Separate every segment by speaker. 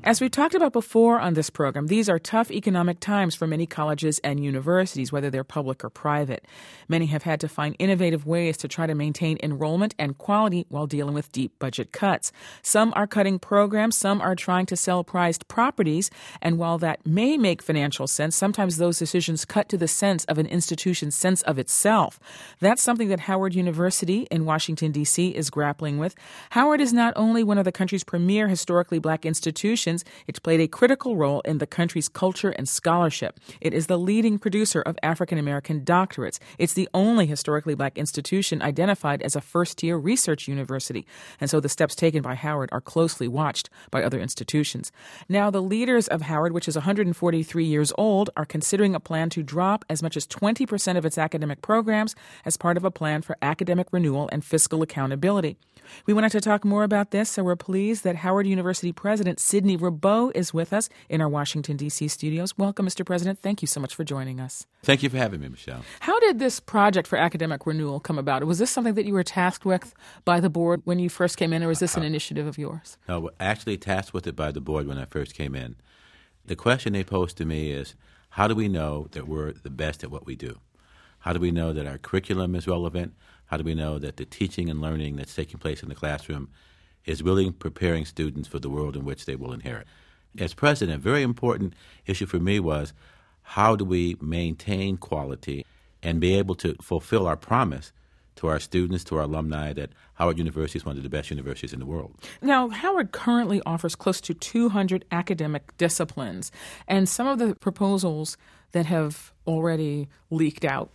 Speaker 1: As we've talked about before on this program, these are tough economic times for many colleges and universities, whether they're public or private. Many have had to find innovative ways to try to maintain enrollment and quality while dealing with deep budget cuts. Some are cutting programs, some are trying to sell prized properties, and while that may make financial sense, sometimes those decisions cut to the sense of an institution's sense of itself. That's something that Howard University in Washington, D.C. is grappling with. Howard is not only one of the country's premier historically black institutions, it's played a critical role in the country's culture and scholarship. It is the leading producer of African-American doctorates. It's the only historically black institution identified as a first-tier research university. And so the steps taken by Howard are closely watched by other institutions. Now, the leaders of Howard, which is 143 years old, are considering a plan to drop as much as 20% of its academic programs as part of a plan for academic renewal and fiscal accountability. We wanted to talk more about this, so we're pleased that Howard University President Sidney Rabeau is with us in our Washington, D.C. studios. Welcome, Mr. President. Thank you so much for joining us.
Speaker 2: Thank you for having me, Michelle.
Speaker 1: How did this project for academic renewal come about? Was this something that you were tasked with by the board when you first came in, or was this an initiative of yours?
Speaker 2: No, actually tasked with it by the board when I first came in. The question they posed to me is, how do we know that we're the best at what we do? How do we know that our curriculum is relevant? How do we know that the teaching and learning that's taking place in the classroom is really preparing students for the world in which they will inherit? As president, a very important issue for me was, how do we maintain quality and be able to fulfill our promise to our students, to our alumni, that Howard University is one of the best universities in the world?
Speaker 1: Now, Howard currently offers close to 200 academic disciplines, and some of the proposals that have already leaked out.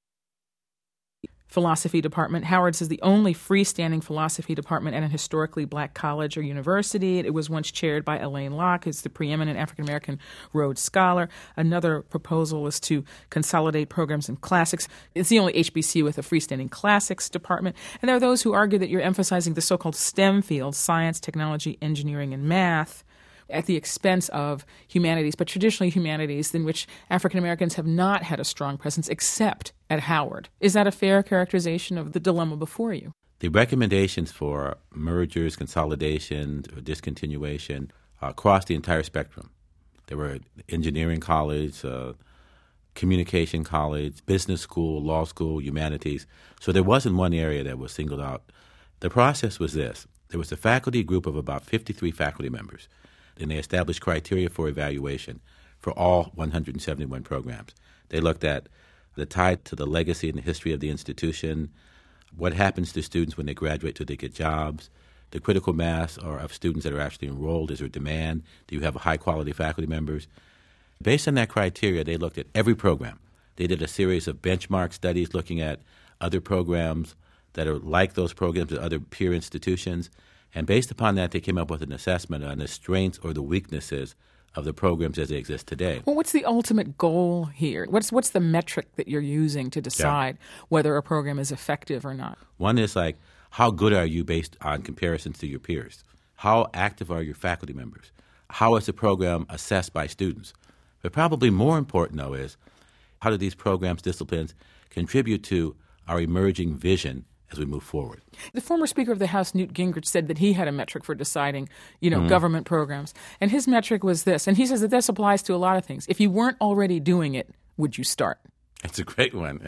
Speaker 1: Philosophy department. Howard's is the only freestanding philosophy department at a historically black college or university. It was once chaired by Elaine Locke, who's the preeminent African-American Rhodes Scholar. Another proposal is to consolidate programs in classics. It's the only HBCU with a freestanding classics department. And there are those who argue that you're emphasizing the so-called STEM fields, science, technology, engineering, and math, at the expense of humanities, but traditionally humanities in which African Americans have not had a strong presence except at Howard. Is that a fair characterization of the dilemma before you?
Speaker 2: The recommendations for mergers, consolidations, or discontinuation across the entire spectrum. There were engineering college, communication college, business school, law school, humanities. So there wasn't one area that was singled out. The process was this. There was a faculty group of about 53 faculty members, and they established criteria for evaluation for all 171 programs. They looked at the tie to the legacy and the history of the institution, what happens to students when they graduate till they get jobs, the critical mass of students that are actually enrolled. Is there demand? Do you have high-quality faculty members? Based on that criteria, they looked at every program. They did a series of benchmark studies looking at other programs that are like those programs at other peer institutions. And based upon that, they came up with an assessment on the strengths or the weaknesses of the programs as they exist today.
Speaker 1: Well, what's the ultimate goal here? What's the metric that you're using to decide whether a program is effective or not?
Speaker 2: One is like, how good are you based on comparisons to your peers? How active are your faculty members? How is the program assessed by students? But probably more important, though, is how do these programs, disciplines, contribute to our emerging vision as we move forward?
Speaker 1: The former Speaker of the House, Newt Gingrich, said that he had a metric for deciding, government programs. And his metric was this. And he says that this applies to a lot of things. If you weren't already doing it, would you start?
Speaker 2: That's a great one.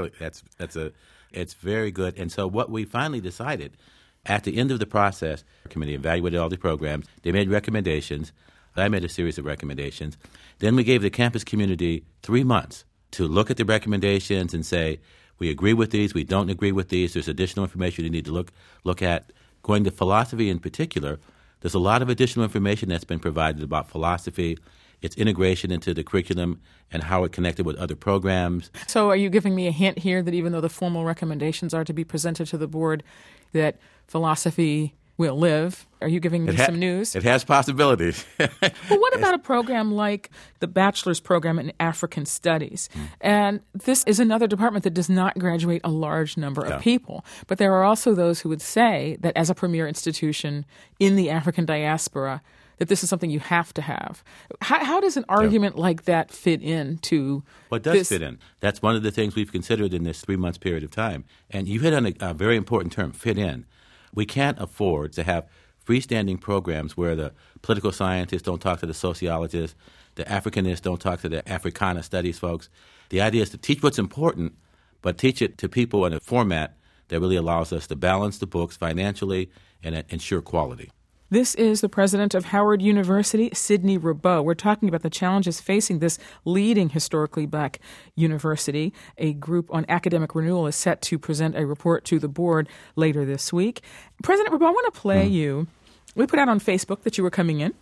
Speaker 2: It's very good. And so what we finally decided at the end of the process, the committee evaluated all the programs. They made recommendations. I made a series of recommendations. Then we gave the campus community 3 months to look at the recommendations and say, we agree with these, we don't agree with these, there's additional information you need to look at. Going to philosophy in particular, there's a lot of additional information that's been provided about philosophy, its integration into the curriculum, and how it connected with other programs.
Speaker 1: So are you giving me a hint here that even though the formal recommendations are to be presented to the board, that philosophy will live? Are you giving me some news?
Speaker 2: It has possibilities.
Speaker 1: Well, what about a program like the bachelor's program in African Studies? And this is another department that does not graduate a large number of people. But there are also those who would say that as a premier institution in the African diaspora, that this is something you have to have. How does an argument like that fit into
Speaker 2: What does fit in? That's one of the things we've considered in this 3 months period of time. And you hit on a very important term, fit in. We can't afford to have freestanding programs where the political scientists don't talk to the sociologists, the Africanists don't talk to the Africana studies folks. The idea is to teach what's important, but teach it to people in a format that really allows us to balance the books financially and ensure quality.
Speaker 1: This is the president of Howard University, Sidney Rabeau. We're talking about the challenges facing this leading historically black university. A group on academic renewal is set to present a report to the board later this week. President Rabeau, I want to play you. We put out on Facebook that you were coming in,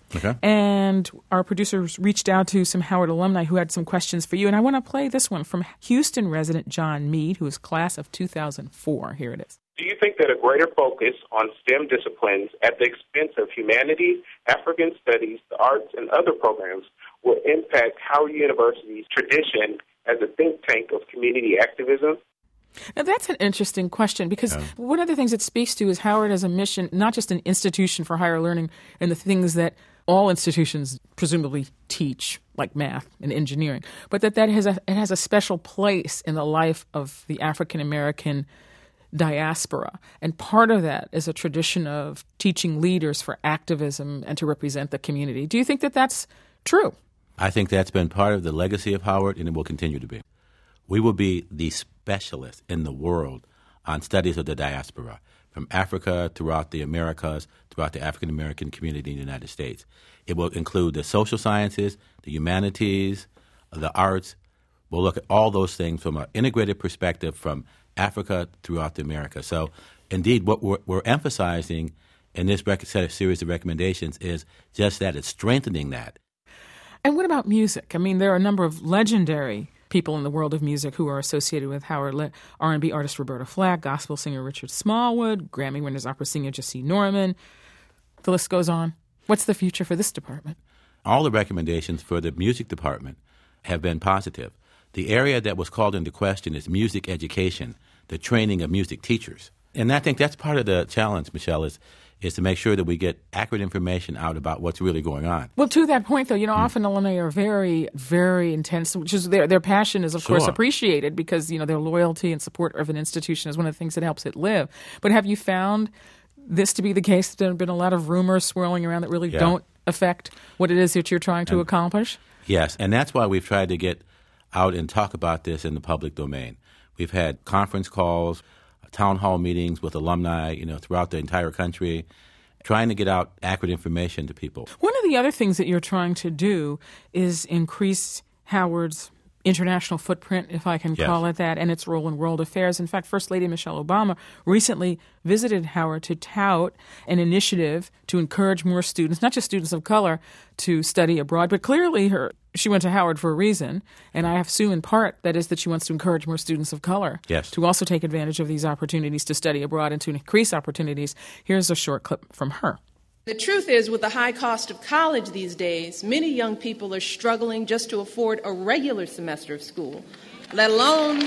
Speaker 1: and our producers reached out to some Howard alumni who had some questions for you. And I want to play this one from Houston resident John Mead, who is class of 2004. Here it is.
Speaker 3: Do you think that a greater focus on STEM disciplines at the expense of humanities, African studies, the arts, and other programs will impact Howard University's tradition as a think tank of community activism?
Speaker 1: Now, that's an interesting question because one of the things it speaks to is Howard as a mission, not just an institution for higher learning and the things that all institutions presumably teach, like math and engineering, but that it has a special place in the life of the African-American diaspora. And part of that is a tradition of teaching leaders for activism and to represent the community. Do you think that that's true?
Speaker 2: I think that's been part of the legacy of Howard, and it will continue to be. We will be the specialists in the world on studies of the diaspora, from Africa throughout the Americas, throughout the African-American community in the United States. It will include the social sciences, the humanities, the arts. We'll look at all those things from an integrated perspective from Africa throughout the Americas. So, indeed, what we're emphasizing in this series of recommendations is just that. It's strengthening that.
Speaker 1: And what about music? I mean, there are a number of legendary people in the world of music who are associated with Howard. R&B artist Roberta Flack, gospel singer Richard Smallwood, Grammy winners opera singer Jesse Norman. The list goes on. What's the future for this department?
Speaker 2: All the recommendations for the music department have been positive. The area that was called into question is music education, the training of music teachers. And I think that's part of the challenge, Michelle, is to make sure that we get accurate information out about what's really going on.
Speaker 1: Well, to that point, though, often alumni are very, very intense, which is their passion is, of course, appreciated because, their loyalty and support of an institution is one of the things that helps it live. But have you found this to be the case? There have been a lot of rumors swirling around that really don't affect what it is that you're trying to accomplish?
Speaker 2: Yes, and that's why we've tried to get out and talk about this in the public domain. We've had conference calls, town hall meetings with alumni, throughout the entire country, trying to get out accurate information to people.
Speaker 1: One of the other things that you're trying to do is increase Howard's international footprint, if I can call it that, and its role in world affairs. In fact, First Lady Michelle Obama recently visited Howard to tout an initiative to encourage more students, not just students of color, to study abroad, but clearly she went to Howard for a reason, and I assume in part that is that she wants to encourage more students of color to also take advantage of these opportunities to study abroad and to increase opportunities. Here's a short clip from her.
Speaker 4: The truth is, with the high cost of college these days, many young people are struggling just to afford a regular semester of school, let alone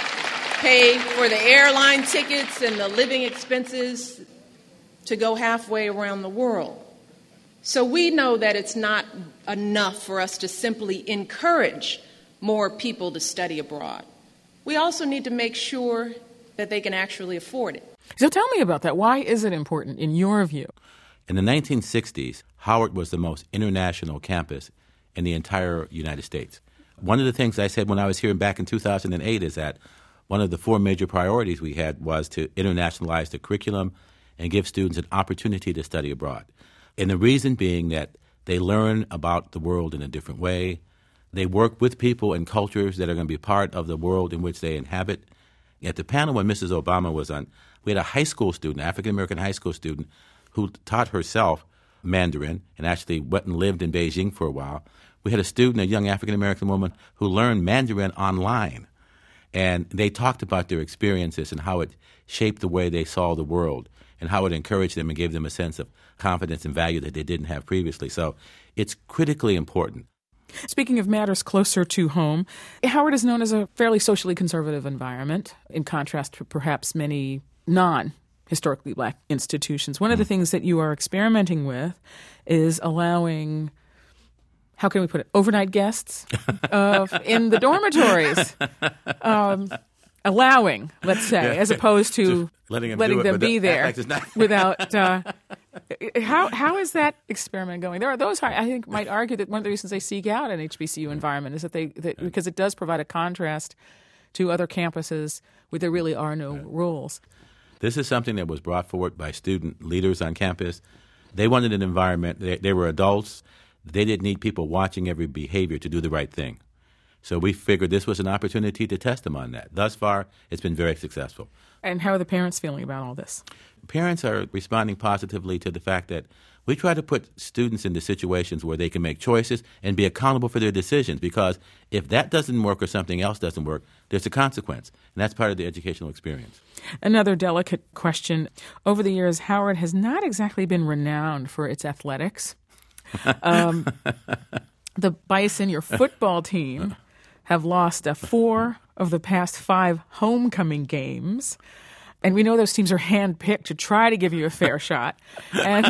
Speaker 4: pay for the airline tickets and the living expenses to go halfway around the world. So we know that it's not enough for us to simply encourage more people to study abroad. We also need to make sure that they can actually afford it.
Speaker 1: So tell me about that. Why is it important in your view?
Speaker 2: In the 1960s, Howard was the most international campus in the entire United States. One of the things I said when I was here back in 2008 is that one of the four major priorities we had was to internationalize the curriculum and give students an opportunity to study abroad. And the reason being that they learn about the world in a different way. They work with people and cultures that are going to be part of the world in which they inhabit. At the panel when Mrs. Obama was on, we had a high school student, African-American high school student, who taught herself Mandarin and actually went and lived in Beijing for a while. We had a student, a young African-American woman, who learned Mandarin online. And they talked about their experiences and how it shaped the way they saw the world and how it encouraged them and gave them a sense of confidence and value that they didn't have previously. So it's critically important.
Speaker 1: Speaking of matters closer to home, Howard is known as a fairly socially conservative environment, in contrast to perhaps many non-historically black institutions. One of the things that you are experimenting with is allowing, how can we put it, overnight guests in the dormitories. Allowing, let's say, as opposed to letting them be there without How is that experiment going? There are those who I think might argue that one of the reasons they seek out an HBCU environment is that because it does provide a contrast to other campuses where there really are no rules.
Speaker 2: This is something that was brought forward by student leaders on campus. They wanted an environment. They were adults. They didn't need people watching every behavior to do the right thing. So we figured this was an opportunity to test them on that. Thus far, it's been very successful.
Speaker 1: And how are the parents feeling about all this?
Speaker 2: Parents are responding positively to the fact that we try to put students into situations where they can make choices and be accountable for their decisions, because if that doesn't work or something else doesn't work, there's a consequence, and that's part of the educational experience.
Speaker 1: Another delicate question. Over the years, Howard has not exactly been renowned for its athletics. The Bison, your football team, have lost 4 of the past 5 homecoming games. And we know those teams are handpicked to try to give you a fair shot. And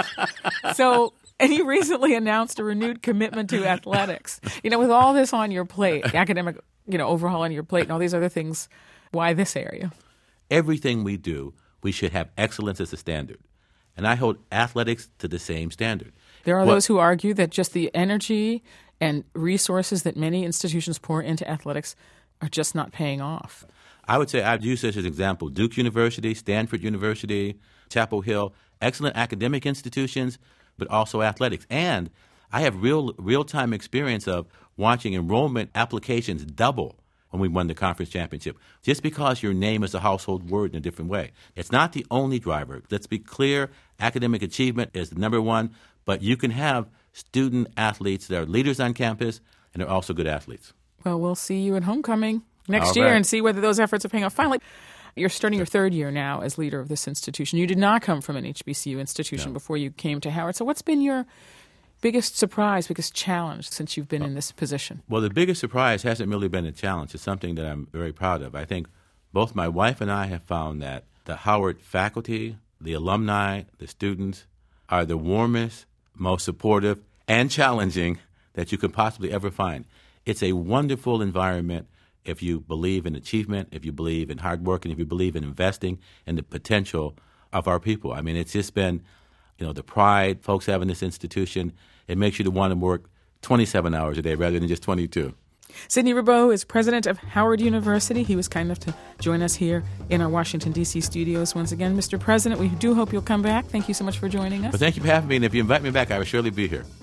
Speaker 1: and you recently announced a renewed commitment to athletics. With all this on your plate, academic, overhaul on your plate and all these other things, why this area?
Speaker 2: Everything we do, we should have excellence as a standard. And I hold athletics to the same standard.
Speaker 1: There are those who argue that just the energy and resources that many institutions pour into athletics are just not paying off.
Speaker 2: I would say I'd use this as an example. Duke University, Stanford University, Chapel Hill, excellent academic institutions, but also athletics. And I have real-time experience of watching enrollment applications double when we won the conference championship, just because your name is a household word in a different way. It's not the only driver. Let's be clear, academic achievement is the number one, but you can have student athletes that are leaders on campus and are also good athletes.
Speaker 1: Well, we'll see you at homecoming next year and see whether those efforts are paying off. Finally, you're starting your 3rd year now as leader of this institution. You did not come from an HBCU institution before you came to Howard. So what's been your biggest surprise, biggest challenge since you've been in this position?
Speaker 2: Well, the biggest surprise hasn't really been a challenge. It's something that I'm very proud of. I think both my wife and I have found that the Howard faculty, the alumni, the students are the warmest, most supportive, and challenging that you could possibly ever find. It's a wonderful environment if you believe in achievement, if you believe in hard work, and if you believe in investing in the potential of our people. I mean, it's just been, the pride folks have in this institution. It makes you want to work 27 hours a day rather than just 22.
Speaker 1: Sidney Rabeau is president of Howard University. He was kind enough to join us here in our Washington, D.C. studios once again. Mr. President, we do hope you'll come back. Thank you so much for joining us.
Speaker 2: Well, thank you for having me, and if you invite me back, I will surely be here.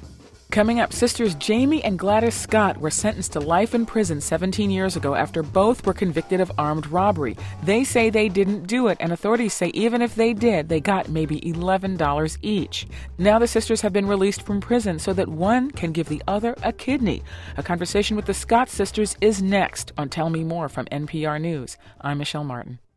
Speaker 1: Coming up, sisters Jamie and Gladys Scott were sentenced to life in prison 17 years ago after both were convicted of armed robbery. They say they didn't do it, and authorities say even if they did, they got maybe $11 each. Now the sisters have been released from prison so that one can give the other a kidney. A conversation with the Scott sisters is next on Tell Me More from NPR News. I'm Michelle Martin.